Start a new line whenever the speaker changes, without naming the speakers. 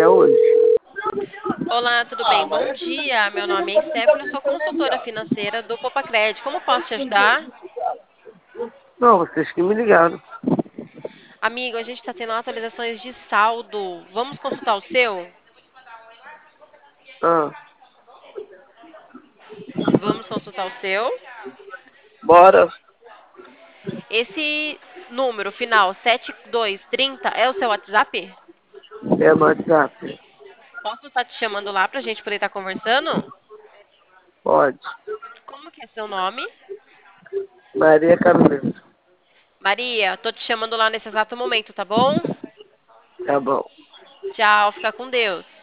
até hoje.
Olá, tudo bem? Bom dia. Meu nome é Stephanie, eu sou consultora financeira do Popacred. Como posso te ajudar?
Não, vocês que me ligaram.
Amigo, a gente está tendo atualizações de saldo. Vamos consultar o seu?
Ah,
Vamos consultar o seu.
bora.
Esse número final 7230 é o seu WhatsApp?
É no WhatsApp.
Posso estar te chamando lá para a gente poder estar conversando?
Pode.
Como que é seu nome?
Maria Carolina.
Maria, tô te chamando lá nesse exato momento, tá bom?
Tá bom.
Tchau, fica com Deus.